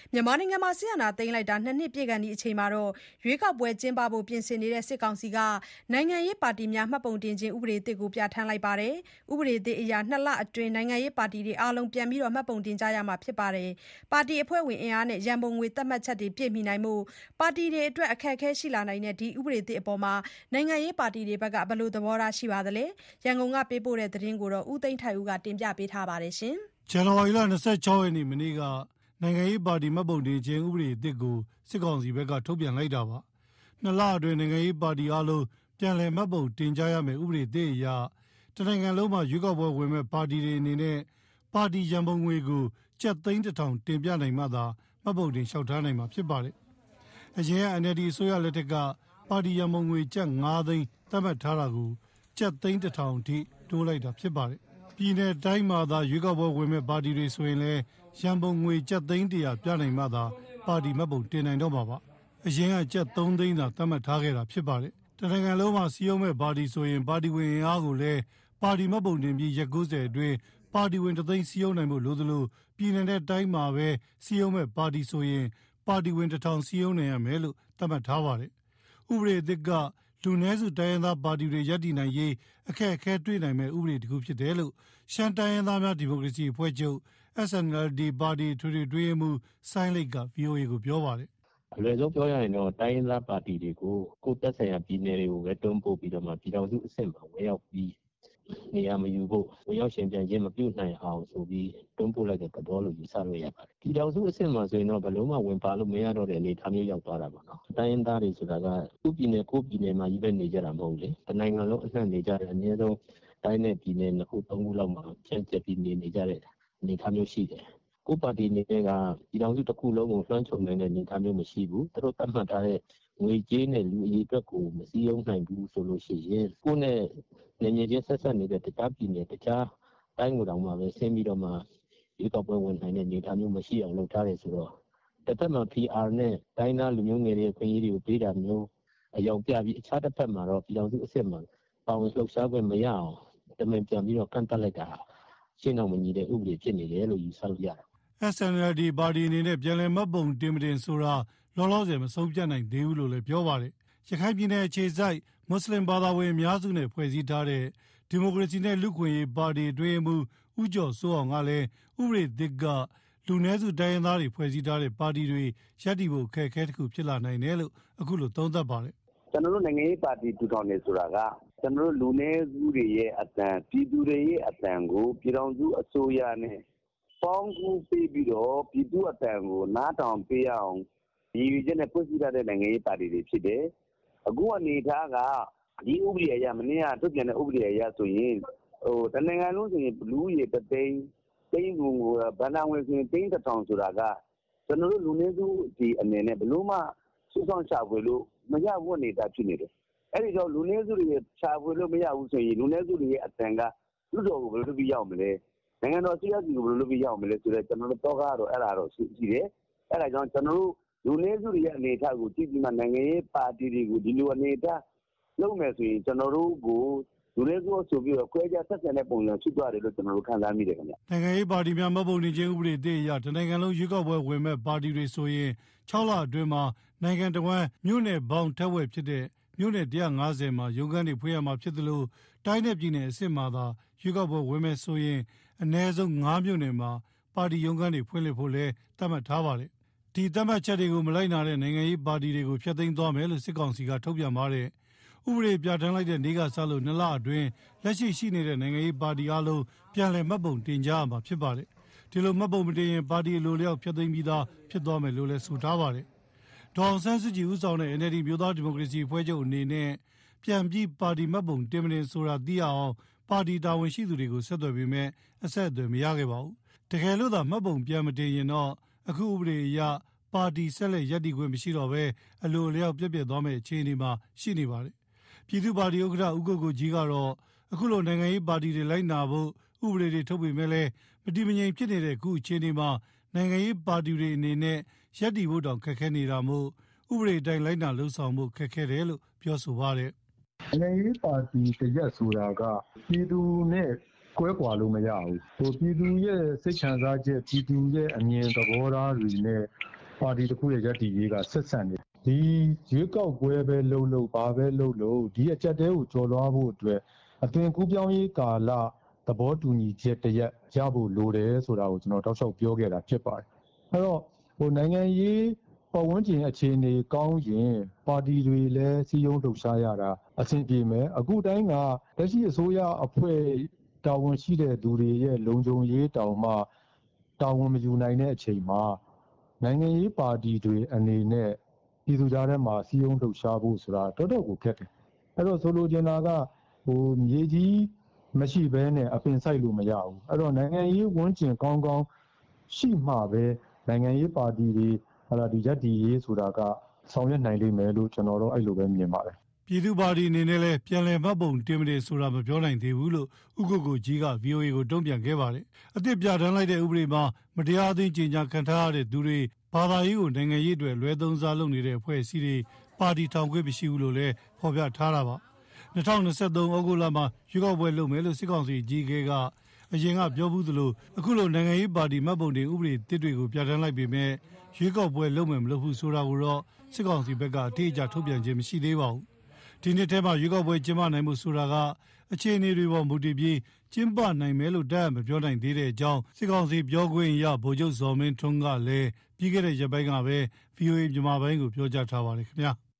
မြန်မာနိုင်ငံမှာစစ်အာဏာသိမ်းလိုက်တာ2နှစ်ပြည့်ခါနီးအချိန်မှာရွေးကောက်ပွဲကျင်းပဖို့ပြင်ဆင်နေတဲ့စစ်ကောင်စီကနိုင်ငံရေးပါတီများမှတ်ပုံတင်ခြင်းဥပဒေသစ်ကိုပြဋ္ဌာန်းလိုက်ပါတယ်။ဥပဒေသစ်အရ2လအတွင်းနိုင်ငံရေးပါတီတွေအားလုံးပြန်လည်မှတ်ပုံတင်ကြရမှာဖြစ်ပါတယ်။ပါတီအဖွဲ့ဝင်အင်အားနဲ့ရန်ပုံငွေသတ်မှတ်ချက်တွေပြည့်မီနိုင်ဖို့ပါတီတွေအတွက်အခက်အခဲရှိလာနိုင်တဲ့ဒီဥပဒေသစ်အပေါ်နိုင်ငံရေးပါတီတွေဘက်ကဘယ်လိုသဘောထားရှိပါသလဲ။ရန်ကုန်ကပေးပို့တဲ့သတင်းကိုဦးသိန်းထိုက်ဦးကတင်ပြပေးထားပါတယ်။ဇန်နဝါရီလ26ရက်နေ့မနေ့ကနိုင်ငံရေးပါတီမှတ်ပုံတင်ခြင်းဥပဒေအသစ်ကိုစစ်ကောင်စီဘက်ကထုတ်ပြန်လိုက်တာပါ။2လအတွင်းနိုင်ငံရေးပါတီအားလုံးပြန်လည်မှတ်ပုံတင်ကြရမယ်ဥပဒေသစ်အရတနိုင်ငံလုံးမှာရွေးကောက်ပွဲဝင်မဲ့ပါတီတွေအနေနဲ့ပါတီရန်ပုံငွေကိုကျပ်သိန်း1000တင်ပြနိုင်မှသာမှတ်ပုံတင်လျှောက်ထားနိုင်မှာဖြစ်ပါတယ်။အရင်က NLD အစိုးရလက်ထက်ကပါတီရန်ပုံငွေကျပ်9သိန်းသတ်မှတ်ထားတာကိုကျပ်သိန်း1000အထိတိုးလိုက်တာဖြစ်ပါတယ်။ပြည်내တိုင်းမှာသာရွေးကောက်ပွဲဝင်မဲ့ပါတီတွေဆိုရင်လည်းရန်ပုံငွေကျပ်သိန်း100ပြနိုင်မှသာပါတီမှတ်ပုံတင်နိုင်တော့မှာပါ။အရင်ကကျပ်3သိန်းသာသတ်မှတ်ထားခဲ့တာဖြစ်ပါတယ်။တနိုင်ငံလုံးမှာစီးရုံးမဲ့ပါတီဆိုရင်ပါတီဝင်အင်အားကိုလည်းပါတီမှတ်ပုံတင်ပြီးရက်90အတွင်းပါတီဝင်3သိန်းစီးရုံးနိုင်ဖို့လိုသလိုပြည်내တိုင်းမှာပဲစီးရုံးမဲ့ပါတီဆိုရင်ပါတီဝင်1000စီးရုံးနိုင်ရမယ်လို့သတ်မှတ်ထားပါတယ်။ဥပဒေအသစ်ကလူနည်းစုတိုင်းရင်းသားပါတီတွေရပ်တည်နိုင်ရေးအခက်အခဲတွေ့နိုင်မဲ့ဥပဒေတစ်ခုဖြစ်တယ်လို့ရှမ်းတိုင်းရင်းသားများဒီမိုကရေစီအဖွဲ့ချုပ် SNLD ပါတီထွေထွေတွဲမှုဆိုင်းလိတ်က VOA ကိုပြောပါတယ်။အလွယ်ဆုံးပြောရရင်တော့တိုင်းရင်းသားပါတီတွေကိုကိုယ်သက်ဆိုင်ရာပြည်နယ်တွေကိုပဲတွန်းပို့ပြီးတော့မှပြည်ထောင်စုအဆင့်မှာဝင်ရောက်ပြီးနေရာမယူဖို့ဝင်ရောက်ရှင်ပြန်ခြင်းမပြုနိုင်အောင်ဆိုပြီးတွန်းပို့လိုက်တဲ့သဘောလို့ယူဆလို့ရပါတယ်။ပြည်ထောင်စုအဆင့်မှာဆိုရင်တော့ဘယ်လုံးမှဝင်ပါလို့မရတော့တဲ့အနေအထားမျိုးရောက်သွားတာပေါ့နော်။တိုင်းရင်းသားတွေဆိုတာကသူ့ပြည်နယ်ကိုယ့်ပြည်နယ်မှာကြီးပဲနေကြတာမဟုတ်လေ။တနိုင်ငံလုံးအနှံ့နေကြတဲ့အနည်းဆုံးတိုင်းနဲ့ပြည်နယ်2ခု3ခုလောက်မှာဖြန့်ကျက်ပြီးနေကြတဲ့အနေအထားမျိုးရှိတယ်။ကိုယ်ပါတီအနေနဲ့ကပြည်ထောင်စုတစ်ခုလုံးကိုလွှမ်းခြုံနိုင်တဲ့အနေအထားမျိုးမရှိဘူး။သူတို့သတ်မှတ်ထားတဲ့ငွေကြေးနဲ့လူအရေးအတွက်ကိုမစည်းရုံးနိုင်ဘူးဆိုလို့ရှိရင်ကိုယ်နဲ့နေမြေချင်းဆက်ဆက်နေတဲ့တခြားပြည်နယ်တခြားတိုင်းကိုတောင်မှပဲဆင်းပြီးတော့မှဒီကောက်ပွဲဝင်နိုင်တဲ့အနေအထားမျိုးမရှိအောင်လုပ်ထားတယ်ဆိုတော့တစ်ဖက်မှာ PR နဲ့တိုင်းသားလူမျိုးငယ်တွေခွင့်ရေးတွေကိုပေးတာမျိုးအယောင်ပြပြီးအခြားတစ်ဖက်မှာတော့ပြည်ထောင်စုအဆင့်မှာပါဝင်လှုပ်ရှားခွင့်မရအောင်တမင်ပြန်ပြီးတော့ကန့်သတ်လိုက်တာရှင်းအောင်မညီတဲ့ဥပဒေဖြစ်နေတယ်လို့ယူဆလို့ရတယ်။ SNLD ပါတီအနေနဲ့ပြန်လည်မှတ်ပုံတင်မတင်ဆိုတာလောလောဆယ်မဆုံးဖြတ်နိုင်သေးဘူးလို့လည်းပြောပါတယ်။ရခိုင်ပြည်နယ်အခြေစိုက်မွတ်စလင်ဘာသာဝင်အများစုနဲ့ဖွဲ့စည်းထားတဲ့ဒီမိုကရေစီနဲ့လူ့ခွင့်ရေးပါတီအတွင်းမှုဦးကျော်စိုးအောင်ကလည်းဥပဒေသစ်ကလူနည်းစုတိုင်းရင်းသားတွေဖွဲ့စည်းထားတဲ့ပါတီတွေရပ်တည်ဖို့အခက်အခဲတစ်ခုဖြစ်လာနိုင်တယ်လို့အခုလိုသုံးသပ်ပါတယ်။ကျွန်တော်တို့နိုင်ငံရေးပါတီထူထောင်နေဆိုတာကကျွန်တော်တို့လူနည်းစုတွေရဲ့အသံပြည်သူတွေရဲ့အသံကိုပြည်ထောင်စုအစိုးရနဲ့ပေါင်းကူးပေးပြီးတော့ပြည်သူအသံကိုနားထောင်ပေးအောင်ရည်ရွယ်ချက်နဲ့ဖွဲ့စည်းထားတဲ့နိုင်ငံရေးပါတီတွေဖြစ်တယ်။အခုအနေထားကဒီဥပဒေအရမနေ့ကထုတ်ပြန်တဲ့ဥပဒေအရဆိုရင်တနိုင်ငံလုံးဆိုရင်လူကြီးတသိန်းကိုဗန္ဒာဝင်ဆိုရင်1000ဆိုတာကကျွန်တော်တို့လူနည်းစုဒီအနေနဲ့ဘလို့မှစုဆောင်ရှာဖွေလို့မရဘူးအနေအထားဖြစ်နေတယ်။အဲ့ဒီတော့လူနည်းစုတွေရှာဖွေလို့မရဘူးဆိုရင်လူနည်းစုတွေရဲ့အသံကလူတော်ကိုဘယ်လိုလုပ်ပြီးရောက်မလဲ။နိုင်ငံတော်စီးပွားရေးကိုဘယ်လိုလုပ်ပြီးရောက်မလဲဆိုတော့ကျွန်တော်တို့တော့ကတော့အဲ့ဒါတော့ရှိတယ်။အဲ့ဒါကြောင့်ကျွန်တော်တို့လူနည်းစုတွေရဲ့အနေအထားကိုကြည့်ပြီးမှနိုင်ငံရေးပါတီတွေကိုဒီလိုအနေအထားလုပ်မယ်ဆိုရင်ကျွန်တော်တို့ကိုလူနည်းစုဆိုပြီးတော့ခွဲခြားဆက်ဆံတဲ့ပုံစံဖြစ်သွားတယ်လို့ကျွန်တော်တို့ခံစားမိတယ်ခင်ဗျ။နိုင်ငံရေးပါတီများမှတ်ပုံတင်ခြင်းဥပဒေအသစ်အရတနိုင်ငံလုံးရွေးကောက်ပွဲဝင်မဲ့ပါတီတွေဆိုရင်6လအတွင်းမှာနိုင်ငံတော်ဝန်မြို့နယ်ပေါင်းထက်ဝက်ဖြစ်တဲ့မြို့နယ်150မှာရုံးခန်းတွေဖွင့်ရမှာဖြစ်သလိုတိုင်းနယ်ပြည်နယ်အဆင့်မှာသာရွေးကောက်ပွဲဝင်မဲ့ဆိုရင်အနည်းဆုံး9မြို့နယ်မှာပါတီရုံးခန်းတွေဖွင့်လှစ်ဖို့လဲသတ်မှတ်ထားပါတယ်။ဒီသတ်မှတ်ချက်တွေကိုမလိုက်နာတဲ့နိုင်ငံရေးပါတီတွေကိုဖျက်သိမ်းသွားမယ်လို့စစ်ကောင်စီကထုတ်ပြန်ပါတယ်။ဥပဒေပြဋ္ဌာန်းလိုက်တဲ့နေ့ကစလို့2လအတွင်းလက်ရှိနေတဲ့နိုင်ငံရေးပါတီအလုံးပြန်လည်မှတ်ပုံတင်ကြရမှာဖြစ်ပါတယ်။ဒီလိုမှတ်ပုံမတင်ရင်ပါတီအလိုလျောက်ဖျက်သိမ်းပြီးသားဖြစ်သွားမယ်လို့လည်းဆိုထားပါတယ်။ဒေါအောင်ဆန်းစုကြည်ဦးဆောင်တဲ့ NLD မျိုးသားဒီမိုကရေစီအဖွဲ့ချုပ်အနေနဲ့ပြန်ပြီးပါတီမှတ်ပုံတင်မတင်ဆိုတာသိရအောင်ပါတီတာဝန်ရှိသူတွေကိုဆက်သွယ်ပေမဲ့အဆက်အသွယ်မရခဲ့ပါဘူး။တကယ်လို့သာမှတ်ပုံပြန်မတင်ရင်တော့အခုဥပဒေအရပါတီဆက်လက်ရပ်တည်ခွင့်မရှိတော့ဘဲအလိုလျောက်ပြက်သွားမယ့်အခြေအနေမှာရှိနေပါတယ်။ပြည်သူ့ပါတီဥက္ကဋ္ဌဦးကိုကိုကြီးကတော့အခုလိုနိုင်ငံရေးပါတီတွေလိုက်နာဖို့ဥပဒေတွေထုတ်ပေမဲ့လည်းမတည်မငြိမ်ဖြစ်နေတဲ့အခုအခြေအနေမှာနိုင်ငံရေးပါတီတွေအနေနဲ့ရပ်တည်ဖို့တောင်ခက်ခဲနေတာမို့ဥပဒေအတိုင်းလိုက်နာလှုပ်ဆောင်ဖို့ခက်ခဲတယ်လို့ပြောဆိုပါတယ်။နိုင်ငံရေးပါတီတရက်ဆိုတာကပြည်သူနဲ့ကွဲကွာလို့မရဘူး။ပြည်သူရဲ့စိတ်ခံစားချက်ပြည်သူရဲ့အမြင်သဘောထားတွေနဲ့ပါတီတစ်ခုရဲ့ရပ်တည်ရေးကဆက်ဆံနေဒီရွေးကောက်ပွဲပဲလုပ်ဘာပဲလုပ်ဒီအကြက်တဲကိုကျော်လွှားဖို့အတွက်အသွင်ကူးပြောင်းရေးကာလသဘောတူညီချက်တရက်ရဖို့လိုတယ်ဆိုတာကိုကျွန်တော်တောက်လျှောက်ပြောခဲ့တာဖြစ်ပါတယ်အဲ့တော့နိုင်ငံရေးပတ်ဝန်းကျင်အခြေအနေကောင်းရင်ပါတီတွေလည်းစီးရုံးလှုပ်ရှားရတာအဆင်ပြေမယ်အခုတိုင်းကလက်ရှိအစိုးရအဖွဲ့တာဝန်ရှိတဲ့သူတွေရဲ့လုံခြုံရေးတောင်မှတာဝန်မယူနိုင်တဲ့အချိန်မှာနိုင်ငံရေးပါတီတွေအနေနဲ့ပြည်သူကြားထဲမှာစီးရုံးလှုပ်ရှားဖို့ဆိုတာတော်တော်ကိုခက်တယ်အဲ့တော့ဆိုလိုချင်တာကမြေကြီးမရှိဘဲနဲ့အပင်စိုက်လို့မရဘူးအဲ့တော့နိုင်ငံရေးဝန်းကျင်ကောင်းကောင်းရှိမှပဲနိုင်ငံရေးပါတီတွေဒီရပ်တည်ရေးဆိုတာကဆောင်ရွက်နိုင်လိမ့်မယ်လို့ကျွန်တော်တို့အဲ့လိုပဲမြင်ပါတယ်ပြည်သူ့ပါတီအနေနဲ့လည်းပြန်လည်မှတ်ပုံတင်မတယ်ဆိုတာမပြောနိုင်သေးဘူးလို့ဥက္ကုကိုကြီးက VOA ကိုတုံ့ပြန်ခဲ့ပါတယ်အသစ်ပြဋ္ဌာန်းလိုက်တဲ့ဥပဒေမှာမတရားအသင်းကြီးညာခံထားရတဲ့သူတွေဘာသာရေးကိုနိုင်ငံရေးအတွက်လွဲသုံးစားလုပ်နေတဲ့အဖွဲ့အစည်းတွေပါတီထောင်ခွင့်မရှိဘူးလို့လည်းဖော်ပြထားတာပါ2023ဩဂုတ်လမှာရွေးကောက်ပွဲလုပ်မယ်လို့စစ်ကောင်စီကြီးကကအရင်ကပြောဘူးသလိုအခုလိုနိုင်ငံရေးပါတီမှတ်ပုံတင်ဥပဒေတစ်တွေကိုပြဋ္ဌာန်းလိုက်ပေမဲ့ရွေးကောက်ပွဲလုပ်မယ်မလုပ်ဘူးဆိုတာကိုတော့စစ်ကောင်စီဘက်ကအတိအကျထုတ်ပြန်ခြင်းမရှိသေးပါဘူးဒီနှစ်ထဲမှာရွေးကောက်ပွဲကျင်းပနိုင်မှုဆိုတာကအခြေအနေတွေပေါ်မူတည်ပြီးကျင်းပနိုင်မယ်လို့တပ်မပြောနိုင်သေးတဲ့အကြောင်းစစ်ကောင်စီပြောခွင့်ရဗိုလ်ချုပ်ဇော်မင်းထွန်းကလည်းပြီးခဲ့တဲ့ရက်ပိုင်းကပဲ VOA မြန်မာပိုင်းကိုပြောကြားထားပါတယ်ခင်ဗျာ